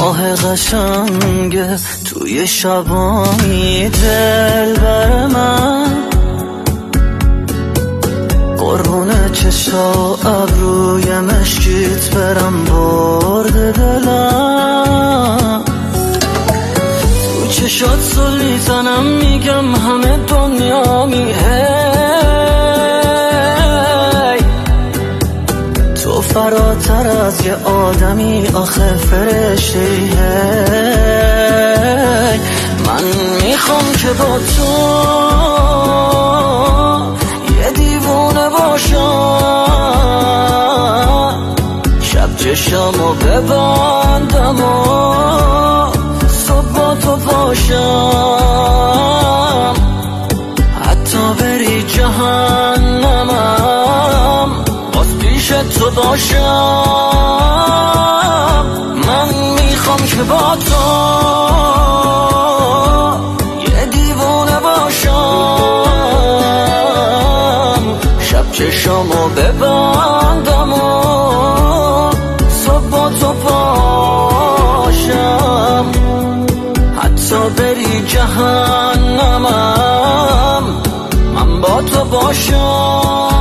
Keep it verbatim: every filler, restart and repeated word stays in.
ماه قشنگه توی شبانی دل بر من، قربون چشا ابروی مشکیت برم برد دلم. تو چشات سل میزنم میگم همه دنیا میه، تو فراتر از یه آدمی آخه فرشته‌ای. من میخوام که با تو یه دیوونه باشم، شب چشمو ببندم و صبح با تو پاشم، حتی بری جهنمم باز پیش تو باشم. من میخوام که با تو یه دیوونه باشم، شب چشمو ببندم و صبح با تو پاشم، حتی بری جهنمم من با تو باشم.